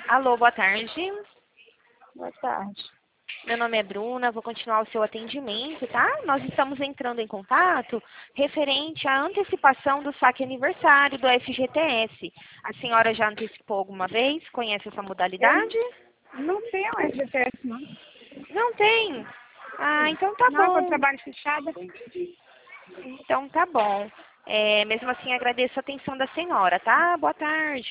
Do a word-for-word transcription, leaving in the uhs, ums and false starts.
Alô, boa tarde. Boa tarde. Meu nome é Bruna, vou continuar o seu atendimento, tá? Nós estamos entrando em contato referente à antecipação do saque aniversário do F G T S. A senhora já antecipou alguma vez? Conhece essa modalidade? Eu não tenho F G T S, não. Não tem? Ah, então tá Não, eu bom. trabalho fechada. Então tá bom. É, mesmo assim, agradeço a atenção da senhora, tá? Boa tarde.